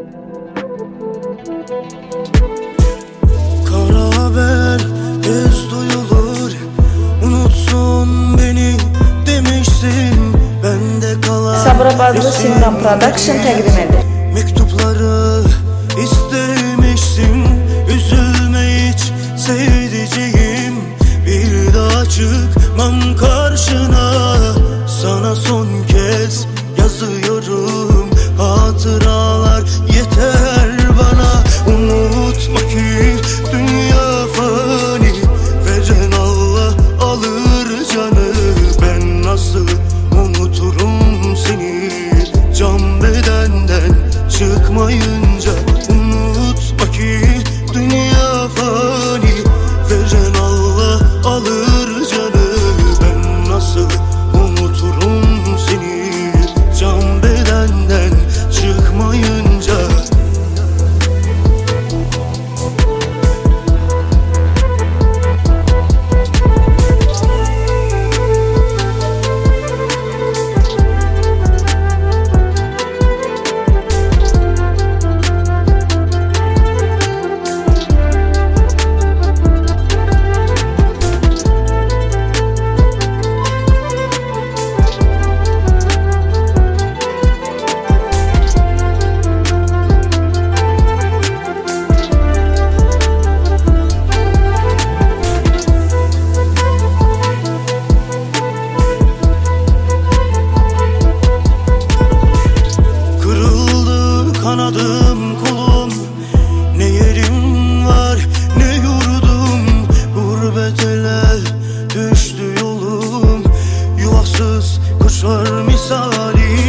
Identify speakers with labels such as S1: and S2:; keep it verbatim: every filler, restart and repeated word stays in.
S1: Kara haber tez duyulur, unutsun beni demişsin. Bende kalan
S2: Sabırabadlı Simran Production təqdim edir.
S1: Mektupları istemişsin, üzülme hiç sevdiceğim. Bir daha çıkmam karşına, sana son kez yazıyorum. Hatıralar yeter bana, unutma ki dünya fani. Veren Allah alır canı, ben nasıl unuturum seni can bedenden çıkmayınca. Unutma ki dünya fani, veren Allah alır canı, ben nasıl unuturum seni can bedenden çıkmayınca. Kanadım kolum, ne yerim var ne yurdum. Gurbet ele düştü yolum, yuvasız kuşlar misali.